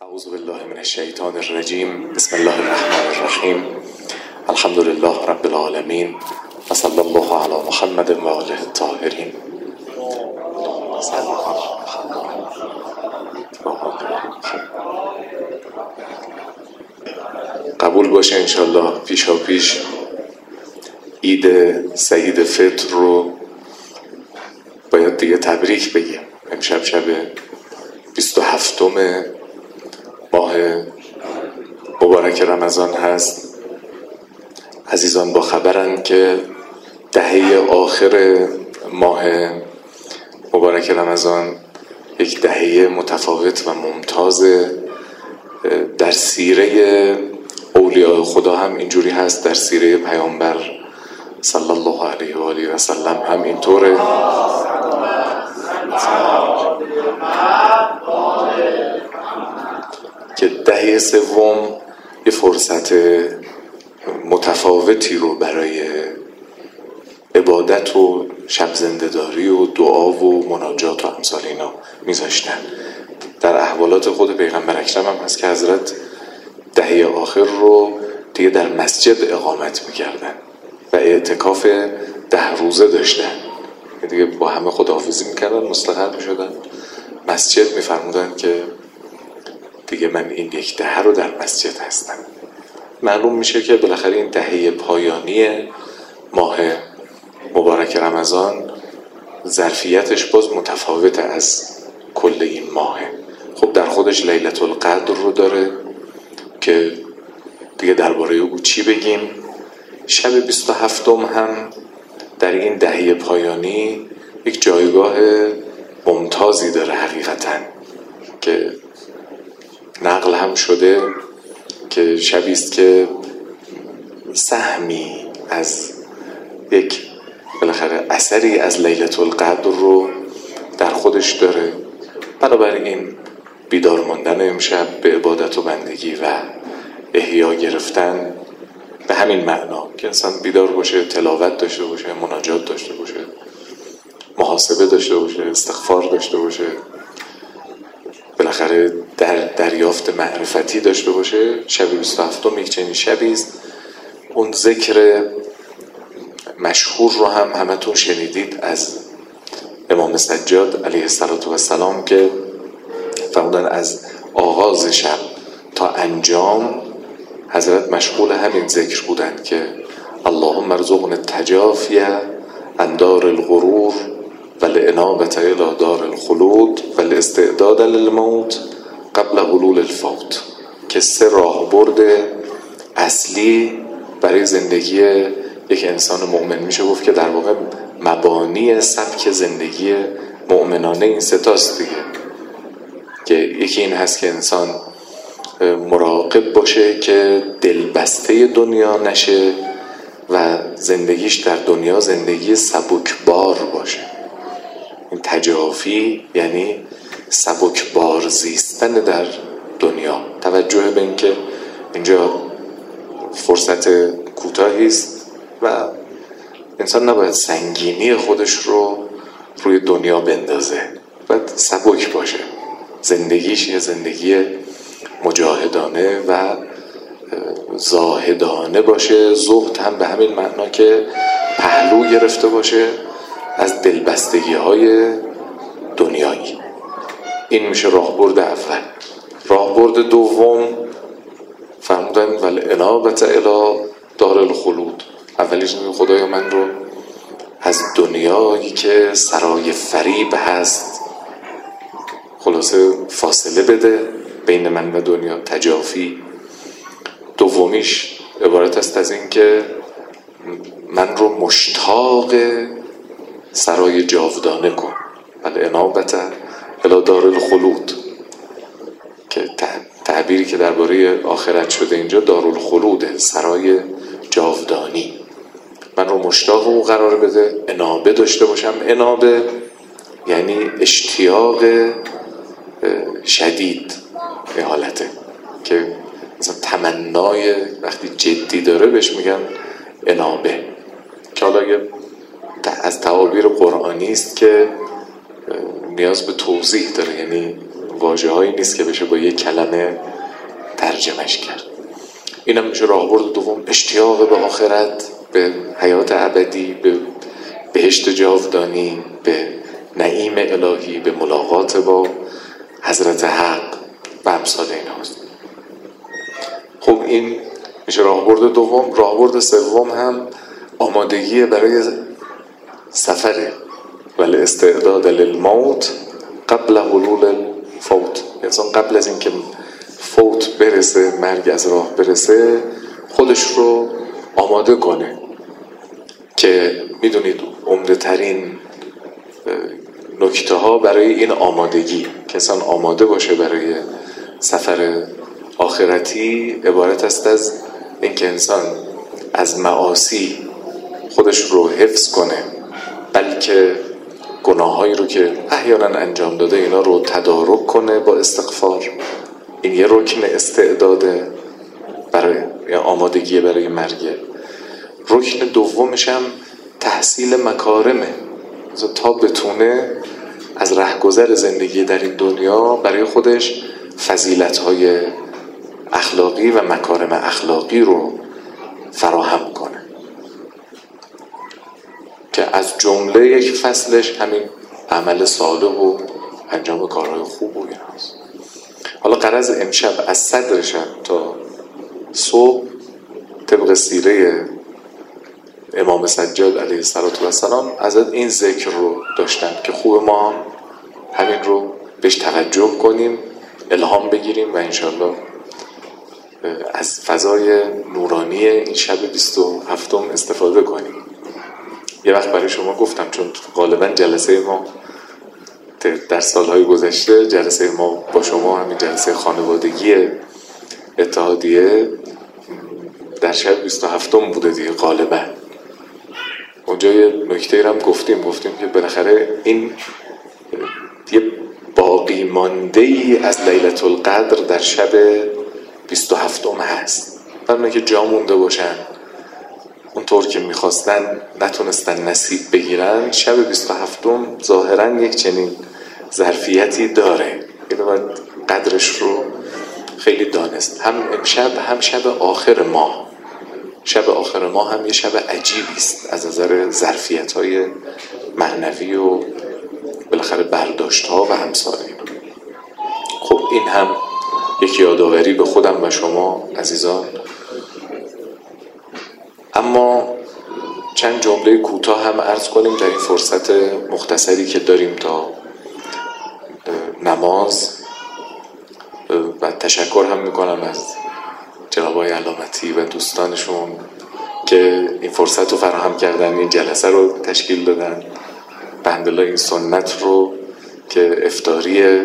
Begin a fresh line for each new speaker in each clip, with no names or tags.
اعوذ بالله من الشیطان الرجیم. بسم الله الرحمن الرحیم. الحمد لله رب العالمین و صلی الله علی محمد و آله الطاهرین. قبول باشه انشالله پیشا پیش عید سعید فطر رو باید دیگه تبریک بگیم. امشب شب 27 ماه مبارک رمضان هست. عزیزان با خبرن که دهه آخر ماه مبارک رمضان یک دهه متفاوت و ممتاز در سیره اولیاء خدا هم اینجوری هست، در سیره پیامبر صلی الله علیه و آله و سلم هم اینطوره. که دهه سوم یه فرصت متفاوتی رو برای عبادت و شب زنده‌داری و دعا و مناجات و امثال اینا میذاشتن. در احوالات خود پیغمبر اکرم هم هست که حضرت دهه آخر رو دیگه در مسجد اقامت میکردن و اعتکاف 10 روزه داشتن. دیگه با همه خداحافظی میکردن، مستقر میشدن مسجد، میفرمودن که دیگه من این یک دهه رو در مسجد هستم. معلوم میشه که بالاخره این دهه پایانی ماه مبارک رمضان ظرفیتش باز متفاوته از کل این ماهه. خب در خودش لیلة القدر رو داره که دیگه درباره او چی بگیم. شب 27 هم در این دهه پایانی یک جایگاه ممتازی داره حقیقتاً، که نقل هم شده که شبی است که سهمی از یک بالاخره اثری از لیلة القدر رو در خودش داره. بنابراین بیدار ماندن امشب به عبادت و بندگی و احیا گرفتن به همین معنا که انسان بیدار باشه، تلاوت داشته باشه، مناجات داشته باشه، محاسبه داشته باشه، استغفار داشته باشه، بالاخره در دریافت معرفتی داشته باشه. شب 27 یک چنین شبی است. اون ذکر مشهور رو هم همتون شنیدید از امام سجاد علیه السلام که فرمودن از آغاز شب تا انجام حضرت مشغول همین ذکر بودن که اللهم ارزقنا التجافی عن دار الغرور والانابة الى دار الخلود والاستعداد للموت قبل حلول الفوت، که 3 راهبرد اصلی برای زندگی یک انسان مؤمن میشه گفت که در واقع مبانی سبک زندگی مؤمنانه این 3 تاست دیگه. که یکی این هست که انسان مراقب باشه که دلبسته دنیا نشه و زندگیش در دنیا زندگی سبکبار باشه. این تجافی یعنی سبکبار زیستن در دنیا. توجه به این که اینجا فرصت کوتاهی است و انسان نباید سنگینی خودش رو روی دنیا بندازه، باید سبک باشه. زندگیش یه زندگی مجاهدانه و زاهدانه باشه. زهد هم به همین معنا که پهلو گرفته باشه از دلبستگی های دنیایی. این میشه راهبرد اول. راهبرد دوم فرمودن والانابة الی دار الخلود. اولیش میگه خدایا من رو از دنیایی که سرای فریب هست خلاصه فاصله بده بین من و دنیا، تجافی. دومیش عبارت است از این که من رو مشتاق سرای جاودانه کن، والانابة الی دار الخلود، که تعبیری که درباره آخرت شده اینجا دارالخلوده، سرای جاودانی. من رو مشتاق او قرار بده، انابه داشته باشم. انابه یعنی اشتیاق شدید، به حالته که مثلا تمنای وقتی جدی داره بهش میگن انابه، که حالا از تعابیر قرآنی است که نیاز به توضیح داره. یعنی واژه‌هایی نیست که بشه با یک کلمه ترجمهش کرد. اینم میشه راهبرد دوم، اشتیاق به آخرت، به حیات ابدی، به بهشت جاودانی، به نعیم الهی، به ملاقات با حضرت حق و امثال اینهاست. خب این میشه راهبرد دوم. راهبرد سوم هم آمادگی برای سفره، ولی استعداد للموت قبل حلول الفوت. انسان قبل از اینکه فوت برسه، مرگ از راه برسه، خودش رو آماده کنه که میدونید عمده ترین نکته ها برای این آمادگی که انسان آماده باشه برای سفر آخرتی عبارت است از اینکه انسان از معاصی خودش رو حفظ کنه، بلکه گناهایی رو که احیانا انجام داده اینا رو تدارک کنه با استغفار. این یه رکن استعداده برای آمادگی برای مرگ. رکن دومش هم تحصیل مکارمه، تا بتونه از رهگذر زندگی در این دنیا برای خودش فضیلت‌های اخلاقی و مکارم اخلاقی رو فراهم کنه که از جمله یک فصلش همین عمل صالح و انجام کارهای خوب و ایناست. حالا غرض امشب از صدر شب تا صبح طبق سیره امام سجاد علیه السلام از این ذکر رو داشتن که خوب ما همین رو بهش توجه کنیم، الهام بگیریم و انشالله از فضای نورانی این شب 27 استفاده کنیم. یه وقت برای شما گفتم، چون غالبا جلسه ما در سالهای گذشته جلسه ما با شما همین جلسه خانوادگی اتحادیه در شب 27 بوده دیگه غالبا. اونجا یه نکته هم گفتیم که بالاخره این یه باقی مانده ای از لیلة القدر در شب 27 هست. برای که جا مونده باشن، اونطور که میخواستن نتونستن نصیب بگیرن، شب 27 ظاهرا یک چنین ظرفیتی داره. اینو باید قدرش رو خیلی دانست. هم امشب هم شب آخر ماه. شب آخر ماه هم یه شب عجیبی است از نظر ظرفیت‌های معنوی و بالاخره برداشت‌ها و امثال اینا. خب این هم یک یادآوری به خودم و شما عزیزان. اما چند جمله کوتاه هم عرض کنیم در این فرصت مختصری که داریم تا نماز. و تشکر هم میکنم از جناب آقای علامتی و دوستانشون که این فرصت رو فراهم کردن، این جلسه رو تشکیل دادن، بندلا این سنت رو که افطاری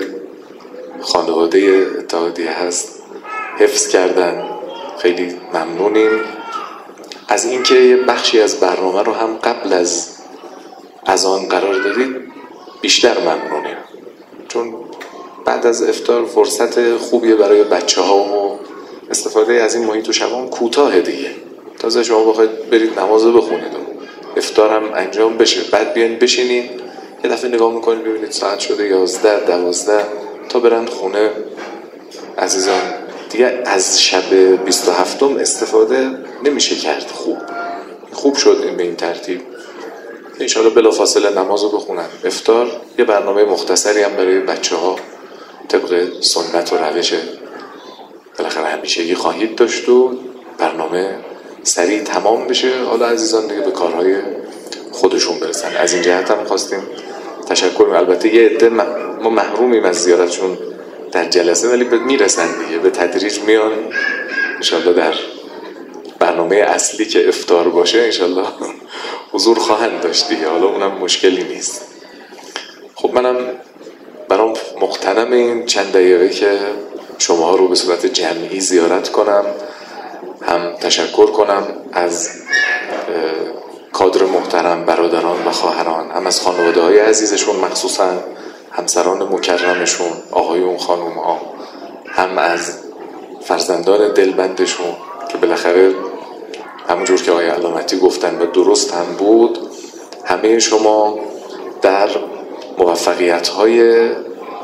خانواده اتحادیه هست حفظ کردن. خیلی ممنونیم از اینکه یه بخشی از برنامه رو هم قبل از اذان قرار دادید. بیشتر ممنونیم، چون بعد از افطار فرصت خوبیه برای بچه‌ها و استفاده از این محیط و شبان کوتاه دیگه. تازه شما بخواید برید نماز بخونید و افطار هم انجام بشه، بعد بیاین بشینید یه دفعه نگاه میکنید ببینید ساعت شده 11 12 تا برن خونه. عزیزان دیگه از شب 27 استفاده نمیشه کرد. خوب شد این به این ترتیب. انشاءالله بلافاصله نماز رو بخونن، افطار، یه برنامه مختصری هم برای بچه‌ها طبق سنت و روش بالاخره همیشگی خواهید داشت و برنامه سریع تمام بشه. حالا عزیزان دیگه به کارهای خودشون برسن. از این جهت هم خواستیم تشکر کنیم. البته یه عده ما محرومیم از زیارتشون در جلسه، ولی میرسن دیگه، به تدریج میان. انشالله در برنامه اصلی که افطار باشه انشالله حضور خواهند داشت دیگه، حالا اونم مشکلی نیست. خب منم برام مغتنم این چند دقیقه که شما رو به صورت جمعی زیارت کنم، هم تشکر کنم از کادر محترم برادران و خواهران، هم از خانواده های عزیزشون، مخصوصا همسران مکرمشون، آقایون خانوم ها، هم از فرزندان دلبندشون که بالاخره همونجور که آقای علامتی گفتن و درست هم بود، همه شما در موفقیت های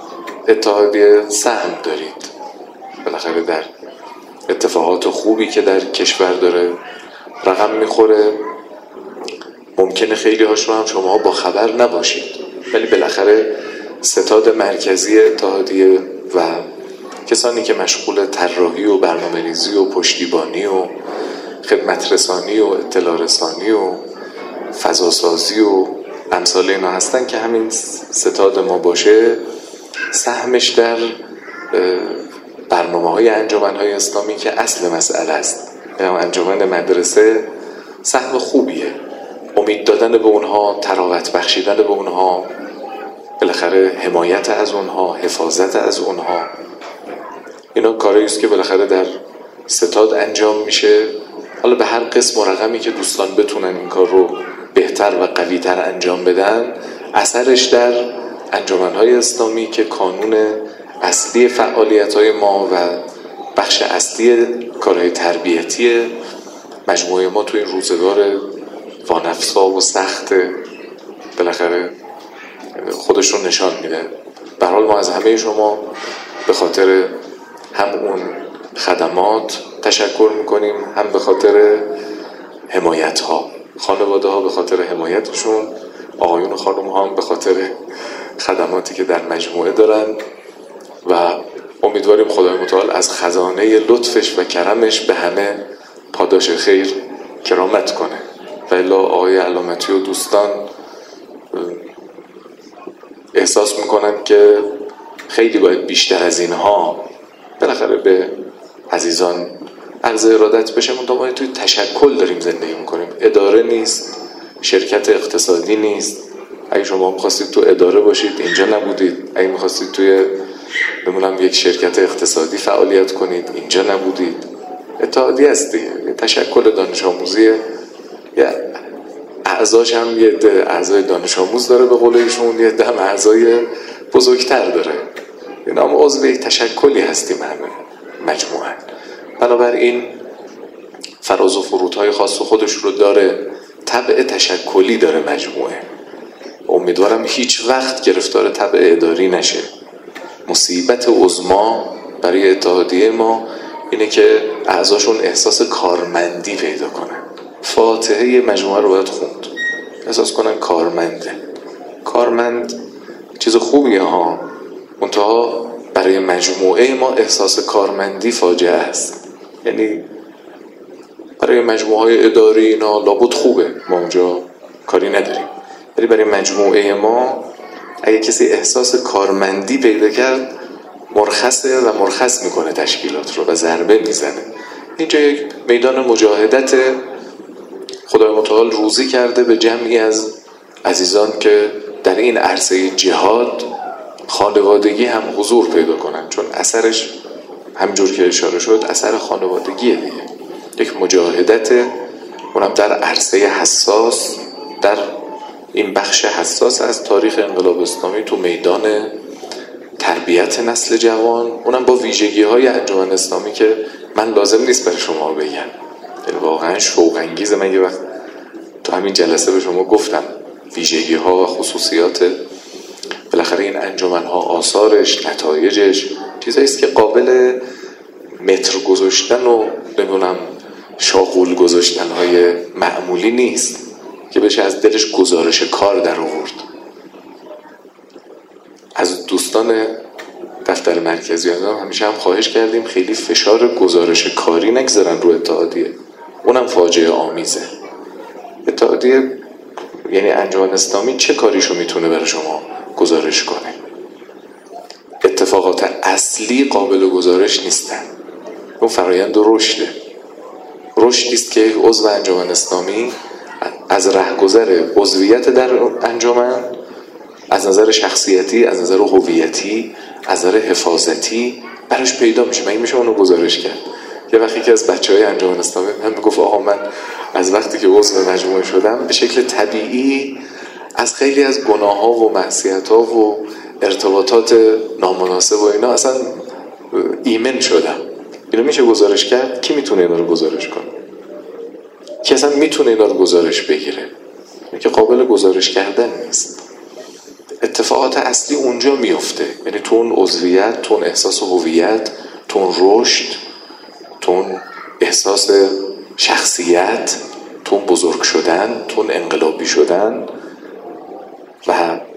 اتحادیه سهم دارید بالاخره در اتفاقات خوبی که در کشور داره رقم میخوره. ممکنه خیلی هاش رو هم شما با خبر نباشید، ولی بالاخره ستاد مرکزی اتحادیه و کسانی که مشغول طراحی و برنامه‌ریزی و پشتیبانی و خدمت رسانی و اطلاع رسانی و فضاسازی و امثال اینا هستن که همین ستاد ما باشه، سهمش در برنامه‌های انجمن‌های اسلامی که اصل مسئله است، انجمن مدرسه سهم خوبیه. امید دادن به اونها، تراوت بخشیدن به اونها، بالاخره حمایت از اونها، حفاظت از اونها، اینا کاری است که بالاخره در ستاد انجام میشه. حالا به هر قسم و رقمی که دوستان بتونن این کار رو بهتر و قوی‌تر انجام بدن، اثرش در انجمن‌های اسلامی که کانون اصلی فعالیت‌های ما و بخش اصلی کارهای تربیتی مجموعه ما تو این روزگار وانفسا و سخت بالاخره خودش رو نشان میده. به هر حال ما از همه شما به خاطر هم اون خدمات تشکر میکنیم، هم به خاطر حمایت ها، خانواده ها به خاطر حمایتشون، آقایون و خانم ها هم به خاطر خدماتی که در مجموعه دارن و امیدواریم خدای متعال از خزانه لطفش و کرمش به همه پاداش خیر کرامت کنه. و الا آقای علامتی و دوستان احساس میکنن که خیلی باید بیشتر از اینها بالاخره به عزیزان عرض ارادت بشه. ما توی تشکل داریم زندگی میکنیم، اداره نیست، شرکت اقتصادی نیست. اگه شما میخواستید تو اداره باشید اینجا نبودید، اگه میخواستید توی بمونم یک شرکت اقتصادی فعالیت کنید اینجا نبودید. اتحادیه است دیگه، تشکل دانش آموزیه، اعضاش هم یه عده اعضای دانش آموز داره به قول ایشون، یه عده هم اعضای بزرگتر داره. اینا هم عضو یک تشکلی هستیم همه مجموعه. بنابراین فراز و فرودهای خاص خودش رو داره، طبع تشکلی داره مجموعه. امیدوارم هیچ وقت گرفتار طبع اداری نشه. مصیبت عظما برای اتحادیه ما اینه که اعضاشون احساس کارمندی پیدا کنن. فاتحه مجموعه رو باید خوند، احساس کنن کارمنده. کارمند چیز خوبیه ها، منتها برای مجموعه ما احساس کارمندی فاجعه است. یعنی برای مجموعه های اداری اینا لابد خوبه، ما اونجا کاری نداریم، ولی برای مجموعه ما اگه کسی احساس کارمندی پیدا کرد مرخصه و مرخص میکنه تشکیلات رو و ضربه میزنه. اینجا یک میدان مجاهدت. خدای متعال روزی کرده به جمعی از عزیزان که در این عرصه جهاد خانوادگی هم حضور پیدا کنن، چون اثرش همجور که اشاره شد اثر خانوادگیه دیگه. یک مجاهدت، اونم در عرصه حساس، در این بخش حساس از تاریخ انقلاب اسلامی تو میدان تربیت نسل جوان، اونم با ویژگی های انجمن اسلامی که من لازم نیست برای شما بگم، یعنی واقعا شوق انگیزه. من یه وقت تو همین جلسه به شما گفتم ویژگی ها و خصوصیات بالاخره این انجمن ها، آثارش، نتایجش چیزایی است که قابل متر گذاشتن و نمیدونم شاغول گذاشتن های معمولی نیست که بشه از دلش گزارش کار در آورد. از دوستان دفتر مرکزی همیشه هم خواهش کردیم خیلی فشار گزارش کاری نگذارن رو اتحادیه، اونم فاجعه آمیزه. اتحادیه یعنی انجمن اسلامی چه کاریشو میتونه برای شما گزارش کنه؟ اتفاقات اصلی قابل گزارش نیستن. اون فرایند رشده، رشدی است که عضو انجمن اسلامی از رهگذر عضویت در انجمن، از نظر شخصیتی، از نظر هویتی، از نظر حفاظتی براش پیدا میشه. میشه اونو گزارش کرد. یه وقتی که از بچهای انجمن اسلامی من میگفت آقا من از وقتی که عضو مجموعه شدم به شکل طبیعی از خیلی از گناه‌ها و معصیت‌ها و ارتباطات نامناسب و اینا اصلا ایمن شدم. اینو میشه گزارش کرد؟ کی میتونه اینا رو گزارش کنه؟ کی اصلا میتونه اینا رو گزارش بگیره؟ اینه که قابل گزارش کردن نیست. اتفاقات اصلی اونجا میفته، یعنی تو اون عضویت، تو اون احساس هویت، تو اون رشد، تو اون احساس شخصیت، تو اون بزرگ شدن، تو اون انقلابی شدن و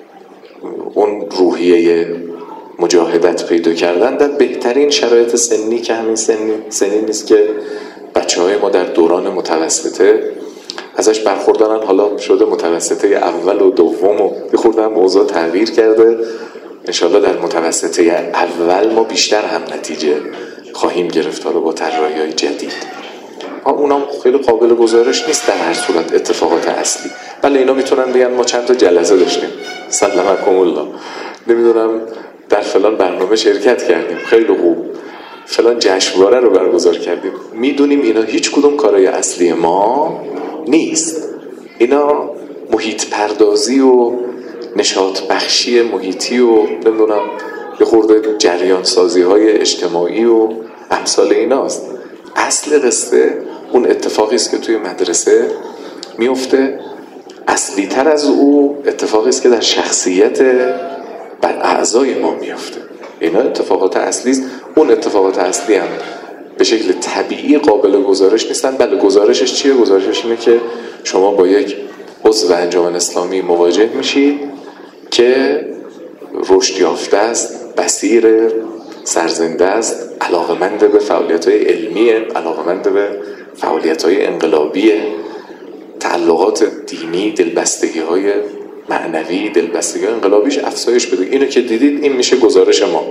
اون روحیه مجاهدت پیدا کردن در بهترین شرایط سنی که همین سنی نیست که بچه‌های ما در دوران متوسطه ازش برخوردارن. حالا شده متوسطه اول و دوم و یه خورده هم اوضاع تغییر کرده. انشالله در متوسطه اول ما بیشتر هم نتیجه خواهیم گرفت حالا با طراحی‌های جدید. اونام خیلی قابل گزارش نیست در هر صورت اتفاقات اصلی. بله اینا میتونن بگن ما چند تا جلسه داشتیم، سلمکم الله، نمیدونم در فلان برنامه شرکت کردیم، خیلی خوب، فلان جشنواره رو برگزار کردیم. میدونیم اینا هیچ کدوم کارهای اصلی ما نیست. اینا محیط پردازی و نشاط بخشی محیطی و نمیدونم یه خورده جریان سازی های اجتماعی و امثال ایناست. اصل قصه اون اتفاقی است که توی مدرسه میفته. اصلی تر از او اتفاقی است که در شخصیت بر اعضای ما میفته. اینا اتفاقات اصلی است. اون اتفاقات اصلی هم به شکل طبیعی قابل گزارش نیستن. بله گزارشش چیه؟ گزارشش اینه که شما با یک عضو انجمن اسلامی مواجه میشید که رشد یافته است، بصیر، سرزنده است، علاقمند به فعالیت‌های علمیه، علاقمند به فعالیت‌های انقلابیه، تعلقات دینی، دلبستگی‌های معنوی، دلبستگی‌های انقلابیش افزایش بده. اینو که دیدید این میشه گزارش ما.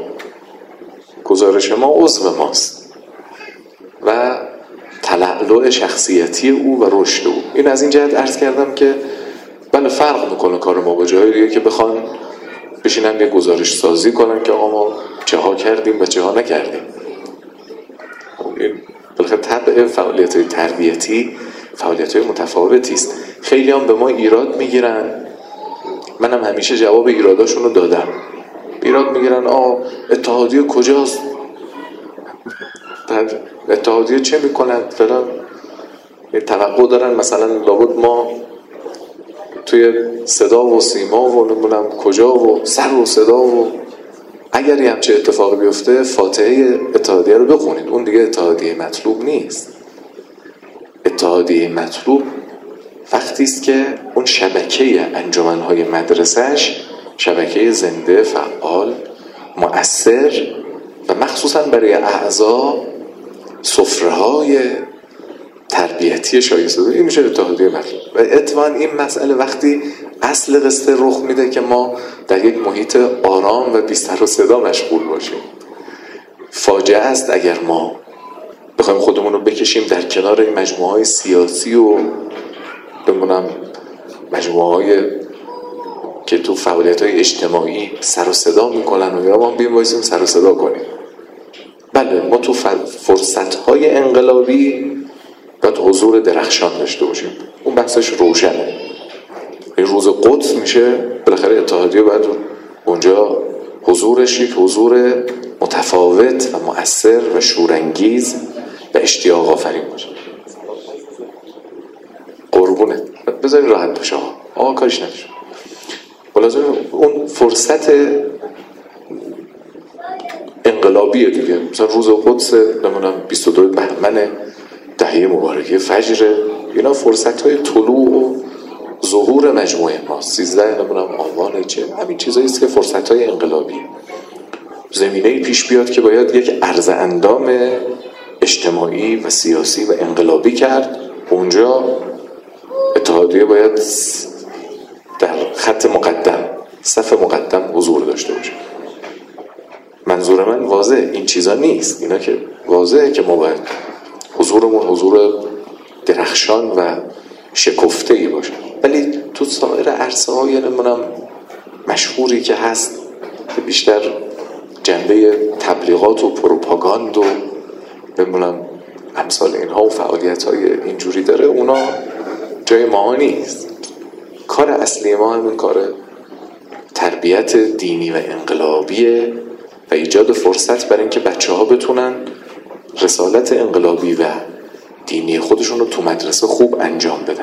گزارش ما عضو ماست و تلألؤ شخصیتی او و رشد او. این از این جهت عرض کردم که بله فرق میکنه کار ما با جای دیگه که بخوان بشینن یه گزارش سازی کنن که آقا ما چه ها کردیم و چه ها نکردیم. این بالاخره طبع فعالیت‌های تربیتی فعالیت‌های متفاوتی است. خیلی هم به ما ایراد میگیرن، منم همیشه جواب ایراداشون رو دادم. ایراد میگیرن اتحادیه کجاست؟ اتحادیه چه میکنن؟ فلان توقع دارن مثلا لابد ما توی صدا و سیما و نمونم کجا و سر و صدا و اگر یه همچه اتفاقی بیفته فاتحه اتحادیه رو بخونید. اون دیگه اتحادیه مطلوب نیست. اتحادیه مطلوب وقتی است که اون شبکه انجمن‌های مدرسه‌اش شبکه زنده، فعال، مؤثر و مخصوصاً برای اعضا سفره‌های تربیتی شایسته. این میشه اتحادیه مطلوب. و اتفاقاً این مسئله وقتی اصل قصه رخ میده که ما در یک محیط آرام و بی سر و صدا مشغول باشیم. فاجعه است اگر ما بخوایم خودمون رو بکشیم در کنار این مجموعه‌های سیاسی و بمونم مجموعه‌های که تو فعالیت‌های اجتماعی سر و صدا میکنن و یا ما بیایم وایسیم سر و صدا کنیم. بله ما تو فرصت‌های انقلابی باید حضور درخشان داشته باشیم. اون بحثش روشنه. این روز قدس میشه بالاخره اتحادیه باید اونجا حضورش یک حضور متفاوت و مؤثر و شورانگیز و اشتیاق آفرین باشه. قربونت بذاری راحت باشه کارش نمیشه. بلازم اون فرصت انقلابیه دیگه. مثلا روز قدس نمونم 22 بهمن دهه مبارکه فجر، اینا فرصت‌های طلوع و ظهور مجموعه ماست. 13 نمونم آبان چه همین چیزایی است که فرصت‌های انقلابی زمینه‌ای پیش بیاد که باید یک عرض اندام اجتماعی و سیاسی و انقلابی کرد. اونجا اتحادیه باید در خط مقدم، صف مقدم حضور داشته باشه. منظور من واضح این چیزا نیست. اینا که واضحه که ما باید حضورمون حضور درخشان و شکفته‌ای باشه. ولی تو سایر عرصه‌های نمونم مشهوری که هست که بیشتر جنبه تبلیغات و پروپاگاند و نمونم امثال اینها و فعالیت‌های اینجوری داره، اونا جای ما نیست. کار اصلی ما همین کار تربیت دینی و انقلابیه و ایجاد فرصت برای اینکه بچه‌ها بتونن رسالت انقلابی و دینی خودشون رو تو مدرسه خوب انجام بدن.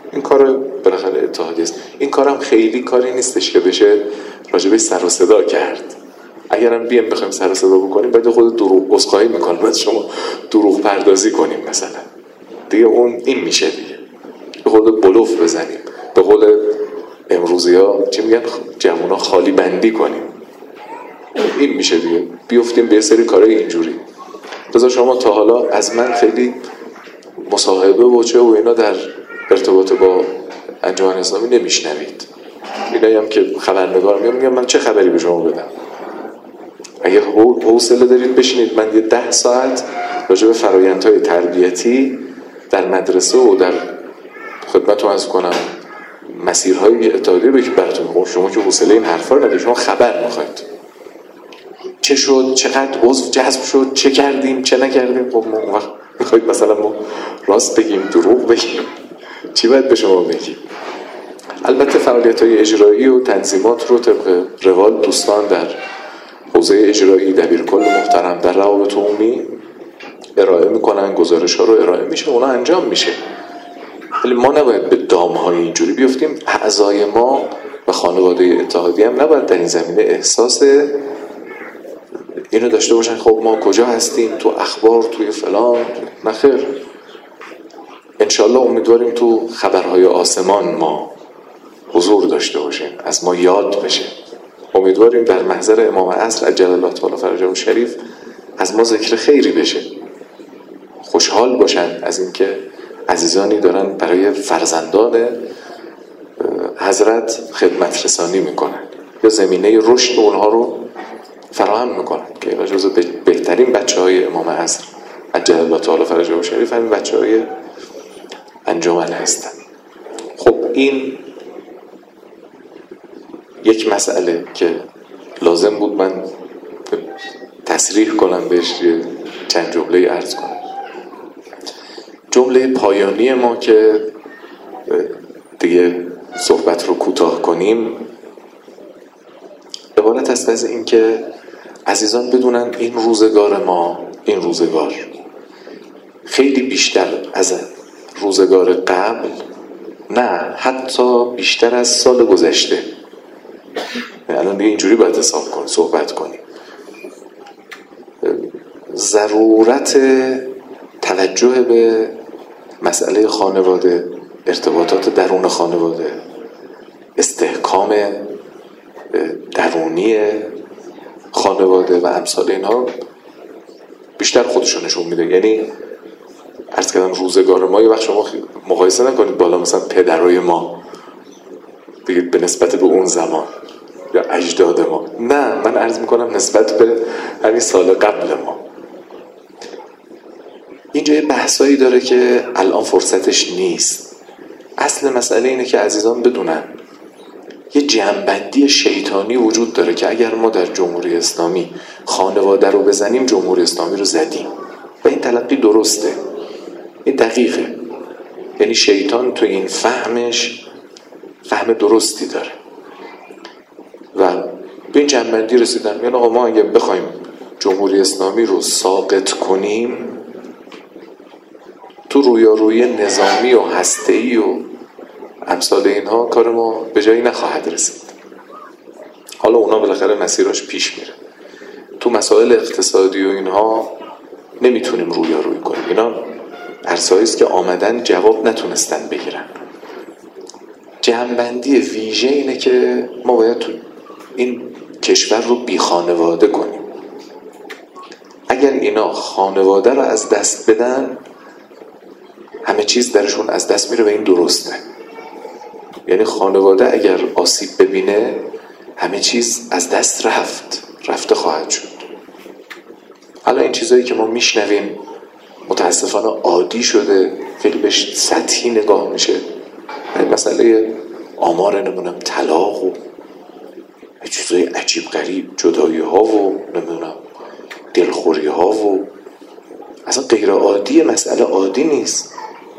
این کار بالاخره اتحادیه است. این کارم خیلی کاری نیستش که بشه راجبش سر و صدا کرد. اگرم بیام بخوایم سر و صدا بکنیم باید خود دروغ عذرخواهی میکنیم، باید شما دروغ پردازی کنیم مثلا دیگه، اون این میشه دیگه، به خود بلوف بزنیم، به قول امروزی‌ها چی میگن جوونا خالی بندی کنیم، این میشه دیگه، بیفتیم به سری کارهای اینجوری. بذار شما تا حالا از من خیلی مصاحبه و چه و اینا در ارتباط با انجمن اسلامی نمیشنوید. اینایی هم که خبرنگار میگم من چه خبری به شما بدم؟ اگه حوصله دارید بشینید من یه 10 ساعت راجع به فرآیندهای تربیتی در مدرسه و در خدمتتون عرض کنم مسیرهای اتحادیه بگید براتون. شما که حوصله این حرفا رو ندارید، شما خبر میخواید چه شد، چقدر عضو جذب شد، چه کردیم چه نکردیم. خب ما اون وقت میخواید مثلا ما راست بگیم دروغ بگیم، چی باید به شما بگیم؟ البته فعالیت‌های اجرایی و تنظیمات رو طبق روال دوستان در حوزه اجرایی دبیرکل محترم در روابط عمومی ارائه میکنن، گزارش‌ها رو ارائه میشه، اونا انجام میشه. ولی ما نباید به دام‌های اینجوری بیفتیم. اعضای ما و خانواده اتحادیه هم نباید در این زمینه احساس اینو داشته باشن خب ما کجا هستیم، تو اخبار، توی فلان. نخیر، انشالله امیدواریم تو خبرهای آسمان ما حضور داشته باشیم، از ما یاد بشه. امیدواریم در محضر امام عصر عجل الله تعالی فرجه الشریف از ما ذکر خیری بشه، خوشحال باشن از اینکه عزیزانی دارن برای فرزندان حضرت خدمت رسانی میکنن یا زمینه رشد اونها رو فراهم میکنن که اینا جزو بهترین بچه‌های امام عصر عجل الله تعالی فرجه الشریف همین بچه‌های انجمن هستن. خب این یک مسئله که لازم بود من تصریح کنم بهش چند جمله عرض کنم. جمله پایانی ما که دیگه صحبت رو کوتاه کنیم عبارت است از این که عزیزان بدونن این روزگار ما، این روزگار خیلی بیشتر از روزگار قبل، نه حتی بیشتر از سال گذشته، الان دیگه اینجوری باید حساب کنیم، صحبت کنیم، ضرورت توجه به مسئله خانواده، ارتباطات درون خانواده، استحکام درونی خانواده و امثال اینها بیشتر خودشون نشون میده. یعنی عرض کردم روزگار ما، یه وقت شما مقایسه نکنید بالا مثلا پدرای ما بگید به نسبت به اون زمان یا اجداد ما، نه، من عرض میکنم نسبت به همین سال قبل ما. اینجا یه بحثایی داره که الان فرصتش نیست. اصل مسئله اینه که عزیزان بدونن یه جمع‌بندی شیطانی وجود داره که اگر ما در جمهوری اسلامی خانواده رو بزنیم جمهوری اسلامی رو زدیم، و این تلقی درسته، این دقیقه. یعنی شیطان تو این فهمش فهم درستی داره و به این جمع‌بندی رسیدن. یعنی آقا ما اگه بخوایم جمهوری اسلامی رو ساقط کنیم تو رویارویی نظامی و هسته‌ای و امثال اینها کار ما به جایی نخواهد رسید. حالا اونا بالاخره مسیراش پیش میره. تو مسائل اقتصادی و اینها نمیتونیم رویارویی کنیم. اینا عرصه‌ای است که آمدن جواب نتونستن بگیرن. جمع‌بندی ویژه اینه که ما باید تو این کشور رو بی خانواده کنیم. اگر اینا خانواده رو از دست بدن همه چیز درشون از دست میره و این درسته. یعنی خانواده اگر آسیب ببینه همه چیز از دست رفته خواهد شد. حالا این چیزایی که ما میشنویم متاسفانه عادی شده، خیلی بهش سطحی نگاه میشه. مسئله آمار نمیدونم طلاق و چیزای عجیب غریب، جدایی ها و نمیدونم دلخوری ها و اصلا غیر عادی، مسئله عادی نیست.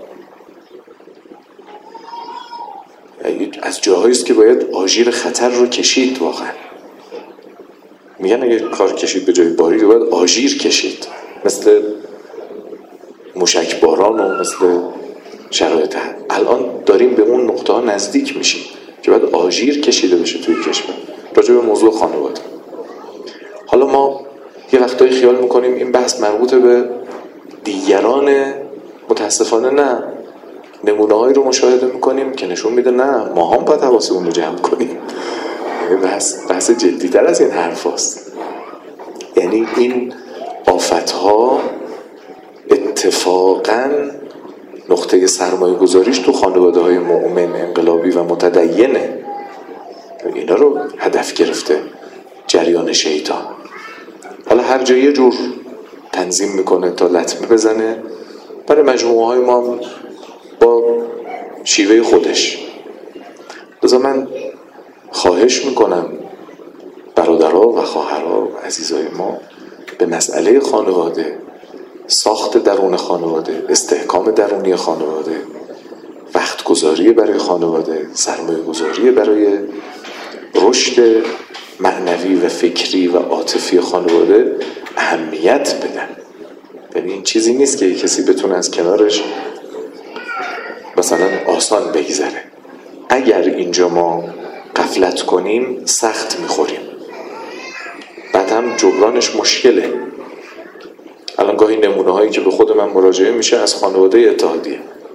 از جاهایی است که باید آژیر خطر رو کشید. واقعا میگن اگه کار کشید به جای باری باید آژیر کشید، مثل موشک باران و مثل شرایط الان داریم به اون نقطه ها نزدیک میشیم که باید آژیر کشیده بشه توی کشور راجع به موضوع خانواده. حالا ما یه وقتایی خیال میکنیم این بحث مربوط به دیگران، متاسفانه نه. نمونه هایی رو مشاهده میکنیم که نشون میده نه، ما هم باید حواسمون رو جمع کنیم. بحث جدی‌تر از این حرف هست. یعنی این آفت ها اتفاقاً نقطه سرمایه گذاریش تو خانواده های مؤمن انقلابی و متدینه. اینا رو هدف گرفته جریان شیطان. حالا هر جا یه جور تنظیم میکنه تا لطمه بزنه برای مجموعه های ما با شیوه خودش. لذا من خواهش میکنم برادرها و خواهرها و عزیزای ما به مسئله خانواده، ساخت درون خانواده، استحکام درونی خانواده، وقت گذاری برای خانواده، سرمایه گذاری برای رشد معنوی و فکری و عاطفی خانواده اهمیت بدن. یعنی این چیزی نیست که کسی بتونه از کنارش مثلا آسان بگذره. اگر اینجا ما غفلت کنیم سخت میخوریم، بعد هم جبرانش مشکله. الان گاهی نمونه هایی که به خود من مراجعه میشه از خانواده اتحادیه،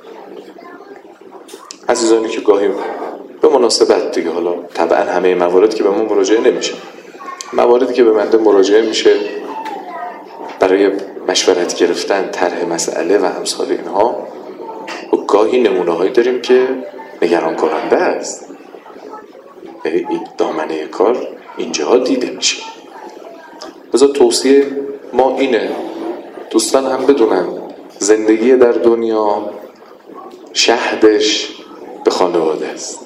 عزیزانی که گاهی به مناسبت دیگه، حالا طبعا همه موارد که به ما مراجعه نمیشه، مواردی که به من مراجعه میشه برای مشورت گرفتن، طرح مسئله و امثال اینها، و گاهی نمونه هایی داریم که نگران کننده است. این دامنه کار اینجاها دیده میشه. لذا توصیه ما اینه دوستان هم بدونن زندگی در دنیا شهدش به خانواده است،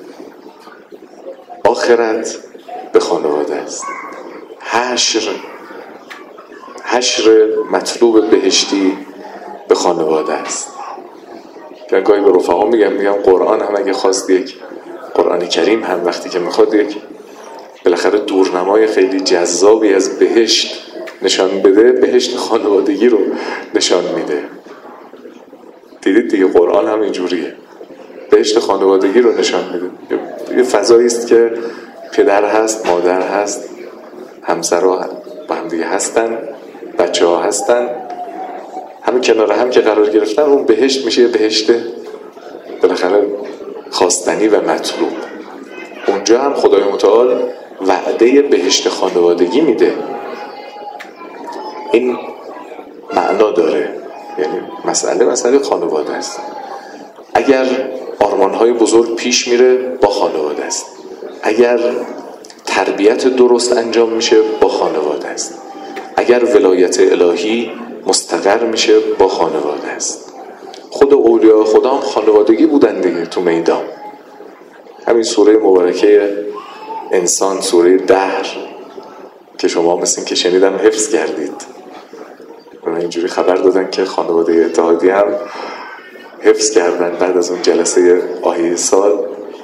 آخرت به خانواده است، حشر مطلوب بهشتی به خانواده است. که گاهی به رفقا میگم قرآن هم اگه خواست، یک قرآن کریم هم وقتی که میخواد یک بالاخره دورنمای خیلی جذابی از بهشت نشان بده، بهشت خانوادگی رو نشان میده. دیدید دیگه قرآن هم اینجوریه، بهشت خانوادگی رو نشان میده. یه فضایی است که پدر هست، مادر هست، همسرها با هم دیگه هستن، بچه ها هستن، همه کنار هم که قرار گرفتن، اون بهشت میشه یه بهشت بالاخره خواستنی و مطلوب. اونجا هم خدای متعال وعده بهشت خانوادگی میده. این معنا داره، یعنی مسئله خانواده است. اگر آرمان‌های بزرگ پیش میره با خانواده است، اگر تربیت درست انجام میشه با خانواده است، اگر ولایت الهی مستقر میشه با خانواده است. خود اولیاء خدا هم خانوادگی بودن دیگه تو میدان. همین سوره مبارکه انسان، سوره دهر که شما مثل که شنیدم حفظ کردید، اینجوری خبر دادن که خانواده اتحادی هم حفظ کردن بعد از اون جلسه آیه سال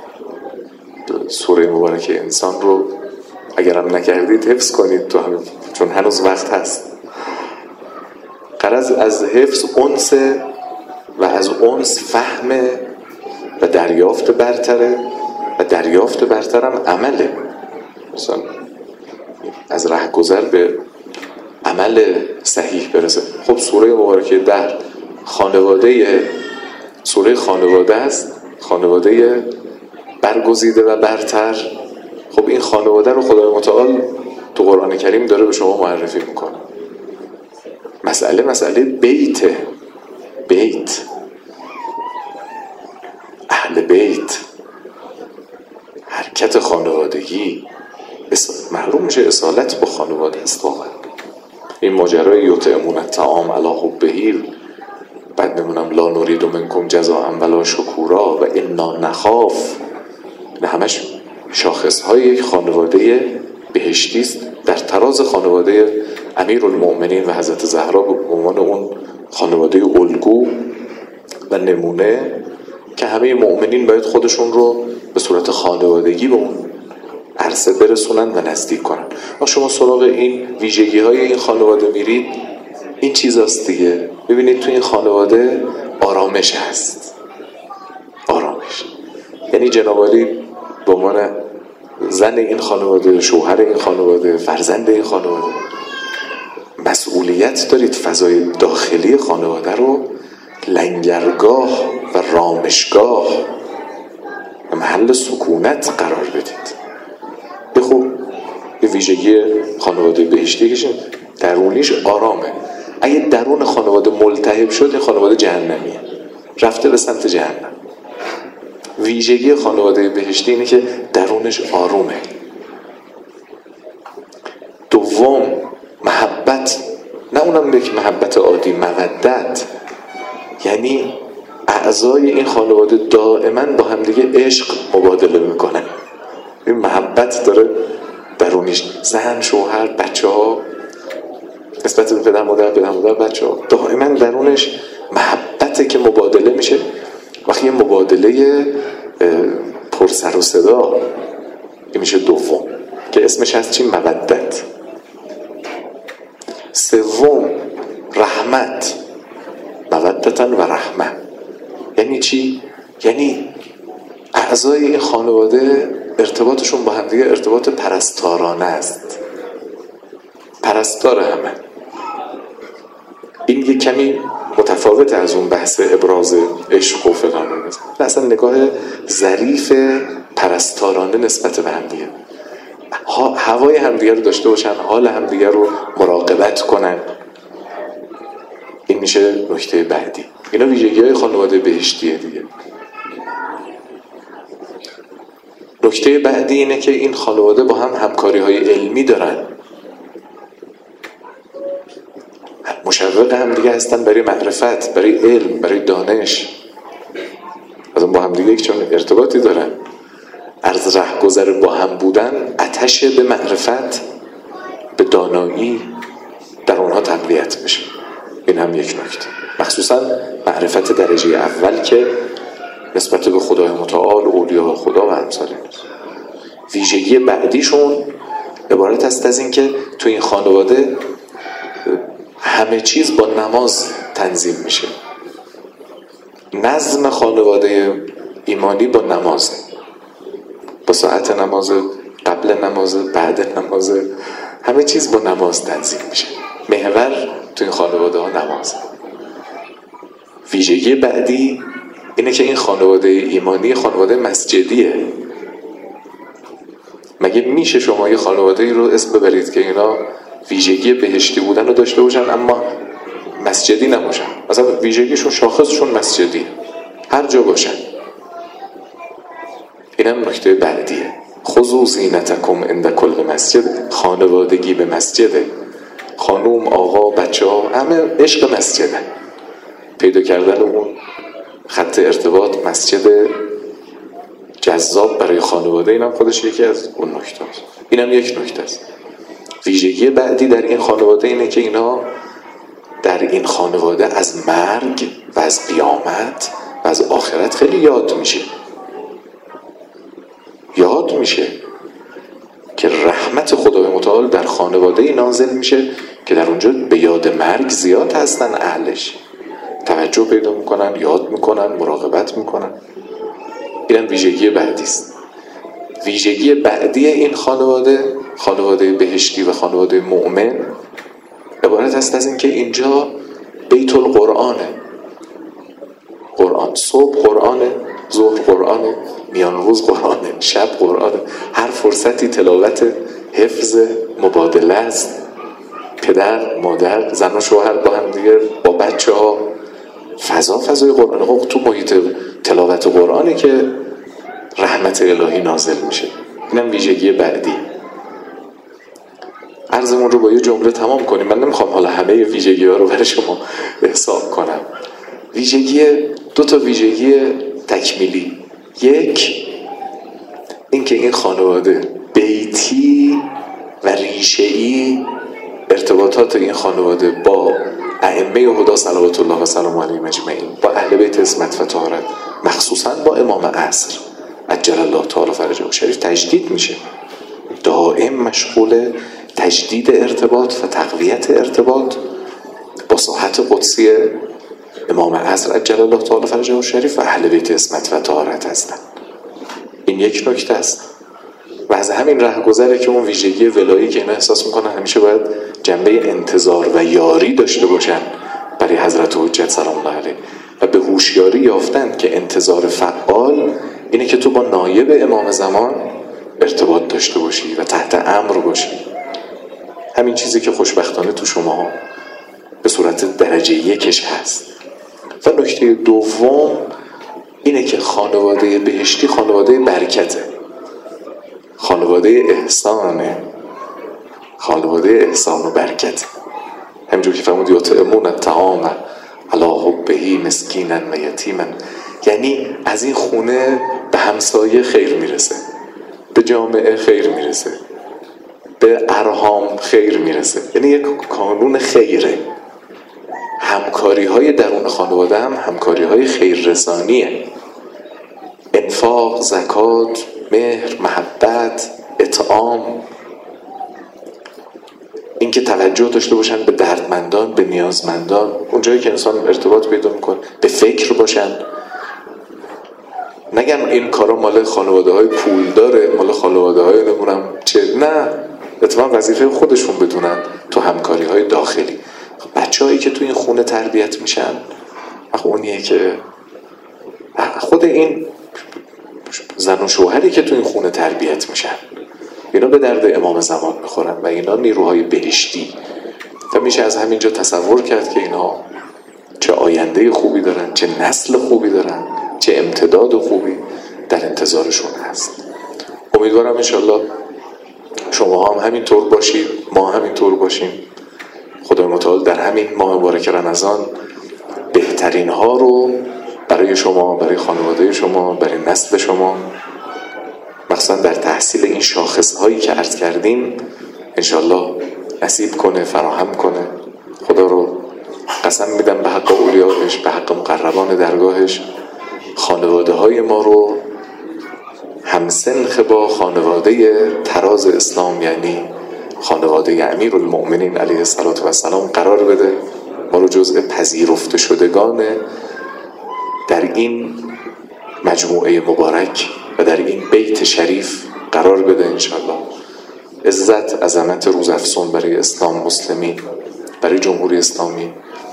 سوره مبارکه انسان رو اگرم نکردید حفظ کنید تو همین، چون هنوز وقت هست. غرض از حفظ انس و از انس فهم و دریافت برتره و دریافت برترم عمله. مثلا از رهگذر به عمل صحیح برسه. خب سوره مبارکه در خانواده، سوره خانواده است، خانواده برگزیده و برتر. خب این خانواده رو خدای متعال تو قرآن کریم داره به شما معرفی میکنه. مسئله بیت، اهل بیت، حرکت خانوادگی معلوم میشه اصالت با خانواده است. واقعا این ماجرای یطعمون الطعام علی حبه، بعد نمونم لا نرید منکم جزاء ولا شکورا و انا نخاف، نه همش شاخصهای یک خانواده بهشتی است در تراز خانواده امیرالمؤمنین و حضرت زهرا به عنوان اون خانواده الگو و نمونه که همه مؤمنین باید خودشون رو به صورت خانوادگی به اون عرصه برسونن و نزدیک کنن. و شما سراغ این ویژگی های این خانواده میرید، این چیزاست دیگه. ببینید تو این خانواده آرامش هست، یعنی جناب عالی به عنوان زن این خانواده، شوهر این خانواده، فرزند این خانواده، مسئولیت دارید فضای داخلی خانواده رو لنگرگاه و رامشگاه و محل سکونت قرار بدید. بخوب یه ویژگی خانواده بهشتی که درونیش آرامه. اگه درون خانواده ملتهب شد، این خانواده جهنمیه، رفته به سمت جهنم. ویژگی خانواده بهشتی اینه که درونش آرومه. دوم، محبت، نه اونم یک محبت عادی، مودت، یعنی اعضای این خانواده دائما با همدیگه عشق مبادله میکنن. این محبت داره درونیش. زن، شوهر، بچه ها نسبت به پدر مادر بچه ها دائما درونش محبته که مبادله میشه. وقتی یه مبادله پر سر و صدا، این میشه دوم که اسمش هست چی؟ مودت. سوم، رحمت، مودتن و رحمه. یعنی چی؟ یعنی اعضای این خانواده ارتباطشون با هم دیگه ارتباط پرستارانه است، پرستار همه. این یه کمی متفاوت از اون بحث ابراز عشق و فلان است. اصلا نگاه ظریف پرستارانه نسبت به هم دیگه، هوای همدیگه رو داشته باشن، حال همدیگه رو مراقبت کنن. این میشه نکته بعدی. اینا ویژگی‌های خانواده بهشتیه دیگه. نکته بعدی اینه که این خانواده با هم همکاری‌های علمی دارن، مشوق هم دیگه هستن برای معرفت، برای علم، برای دانش. از با هم دیگه چون ارتباطی دارن، از رهگذر با هم بودن، آتش به معرفت، به دانایی در اونها تقویت بشه. این هم یک نکته، مخصوصا معرفت درجه اول که نسبت به خدای متعال، اولیاء خدا و امثال این. ویژگی بعدیشون عبارت است از این که تو این خانواده همه چیز با نماز تنظیم میشه. نظم خانواده ایمانی با نمازه، با ساعت نماز، قبل نماز، بعد نماز، همه چیز با نماز تنظیم میشه. محور تو این خانواده ها نمازه. ویژگی بعدی اینه که این خانواده ایمانی خانواده مسجدیه. مگه میشه شما یه خانواده ای رو اسم ببرید که اینا ویژگی بهشتی بودن رو داشته باشن اما مسجدی نباشن؟ مثلا ویژگیشون، شاخصشون مسجدی، هر جا باشن. اینم نکته بعدیه. خذوا زینتکم عند کل مسجد. خانوادگی به مسجده. خانوم، آقا، بچه ها همه عشق مسجده. پیدا کردن اون خط ارتباط، مسجد جذاب برای خانواده، اینم خودش یکی از اون نکته است. اینم یک نکته است. ویژگی بعدی در این خانواده اینه که اینا در این خانواده از مرگ و از قیامت و از آخرت خیلی یاد میشه که رحمت خدای متعال در خانواده نازل میشه که در اونجا به یاد مرگ زیاد هستن، اهلش توجه پیدا میکنن، یاد میکنن، مراقبت میکنن. اینم ویژگی بعدی است. ویژگی بعدی این خانواده بهشتی و خانواده مؤمن عبارت است از این که اینجا بیت القرآنه. قرآن، صبح قرآنه، ظهر قرآنه، میان روز قرآنه، شب قرآنه. هر فرصتی تلاوت، حفظ، مبادله است. پدر، مادر، زن و شوهر با هم دیگه، با بچه ها، فضای قرآنه. تو محیط تلاوت قرآنه که رحمت الهی نازل میشه. اینم ویژگی بعدی. عرضمون رو با یه جمله تمام کنیم. من نمیخوام حالا همه ویژگی ها رو برای شما حساب کنم. دو تا ویژگی تکمیلی. یک، اینکه این خانواده بیتی و ریشه‌ای، ارتباطات این خانواده با ائمه هدی صلوات الله و سلام علیهم اجمعین، با اهل بیت عصمت و طهارت، مخصوصا با امام عصر عجل الله تعالی فرجه شریف تجدید میشه. دائم مشغول تجدید ارتباط و تقویت ارتباط با ساحت قدسی امام عصر عجل الله تعالی فرجه شریف و اهل بیت عصمت و طهارت هستند. این یک نکته است و از همین رهگذره که اون ویژگی ولایی که اینا احساس میکنن همیشه باید جنبه انتظار و یاری داشته باشن برای حضرت حجت سلام الله علیه و به هوشیاری یافتن که انتظار فعال اینه که تو با نایب امام زمان ارتباط داشته باشی و تحت امر باشی. همین چیزی که خوشبختانه تو شما به صورت درجه یکش هست. و نکته دوم اینه که خانواده بهشتی خانواده برکته، خانواده احسانه، خانواده احسان و برکت. همینجور که فرمود یطعمون الطعام علی حبه مسکینا و یتیما، یعنی از این خونه به همسایه خیر میرسه، به جامعه خیر میرسه، به ارحام خیر میرسه. یعنی یک کانون خیره. همکاری های درون خانواده هم همکاری های خیررسانیه. انفاق، زکات، مهر، محبت، اطعام، اینکه توجه داشته باشن به دردمندان، به نیازمندان، اونجایی که انسان ارتباط پیدا میکنه به فکر باشن. نگن این کارا مال خانواده های پول داره، مال خانواده های نمونم چه، نه، اتفاقا وظیفه خودشون بدونن تو همکاری های داخلی. بچه هایی که تو این خونه تربیت میشن اونیه که خود این زن و شوهری که تو این خونه تربیت میشن اینا به درد امام زمان میخورن و اینا نیروهای بهشتی و میشه از همینجا تصور کرد که اینا چه آینده خوبی دارن، چه نسل خوبی دارن، چه امتداد خوبی در انتظارشون هست. امیدوارم انشالله شما هم همینطور باشید، ما همینطور باشیم. خدای متعال در همین ماه مبارک رمضان بهترین ها رو برای شما، برای خانواده شما، برای نسل شما، مخصوصا در تحصیل این شاخص هایی که عرض کردیم انشالله نصیب کنه، فراهم کنه. خدا رو قسم میدم به حق اولیاءش، به حق مقربان درگاهش، خانواده های ما رو همسنخ با خانواده تراز اسلام یعنی خانواده امیرالمؤمنین علیه السلام قرار بده. ما رو جزء پذیرفته شدگان در این مجموعه مبارک و در این بیت شریف قرار بده انشالله. عزت، عظمت روزافزون برای اسلام، مسلمین، برای جمهوری اسلامی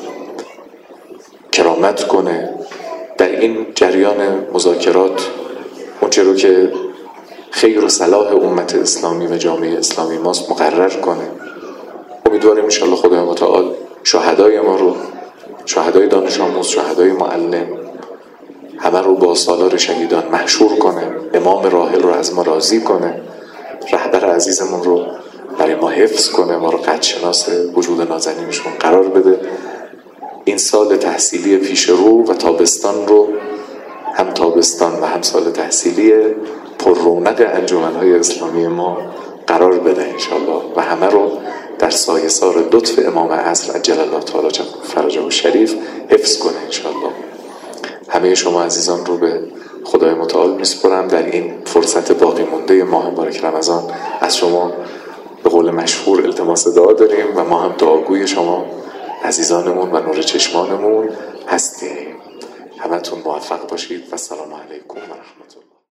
کرامت کنه. در این جریان مذاکرات اونچه رو که خیر و صلاح امت اسلامی و جامعه اسلامی ماست مقرر کنه. امیدواریم انشالله خدای متعال شهدای ما رو، شهدای دانش آموز، شهدای معلم، همه رو با سالار شهیدان محشور کنه. امام راحل رو از ما راضی کنه. رهبر عزیزمون رو برای ما حفظ کنه. ما رو قدرشناس وجود نازنینشون قرار بده. این سال تحصیلی پیش رو و تابستان رو هم تابستان و هم سال تحصیلی پر رونق انجمن‌های اسلامی ما قرار بده انشالله و همه رو در سایه سار لطف امام عصر عجل الله تعالی فرجه شریف حفظ کنه انشالله. همه شما عزیزان رو به خدای متعال میسپرم. در این فرصت باقی مونده ماه مبارک رمضان از شما به قول مشهور التماس دعا داریم و ما هم دعاگوی شما عزیزانمون و نور چشمانمون هستیم. همتون موفق باشید و السلام علیکم و رحمت الله.